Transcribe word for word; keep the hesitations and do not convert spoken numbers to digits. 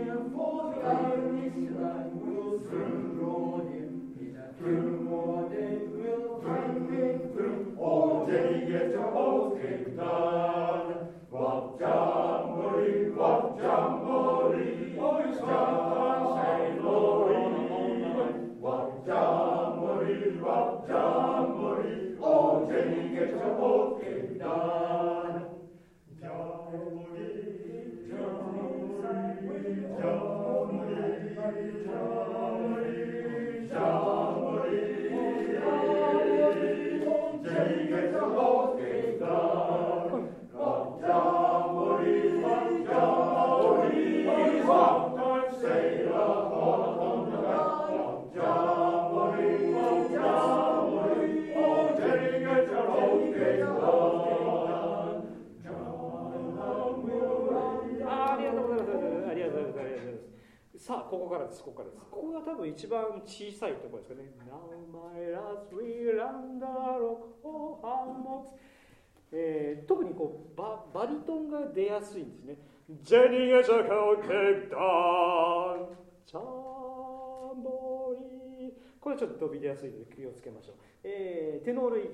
for the Irish land will soon roll in. In a few more days we'll find it through. Oh, day get your whole thing done. Wop jamboree, wop jamboree, oh, it's John Saint Louis. Wop jamboree, wop jamboree, oh, day get your whole thing done. Jamboree, jamboree, jamboree, jamboree, jamboree, oh, day get your whole thing done. Wop jamboree, wop jamboree, wop don't say a whole wop jamboree, wop jamboree, oh, day get your whole thing done. ありがとうございます。ありがとうございます。さあ、ここからです。ここからです。ここが多分一番小さいところですかね。Now my last we land the rock for hammocks、えー、特にこう バ, バリトンが出やすいんですね。ジェニーがジャカをケーキダンジャンボリー、これちょっと飛び出やすいので気をつけましょう。えー、テノール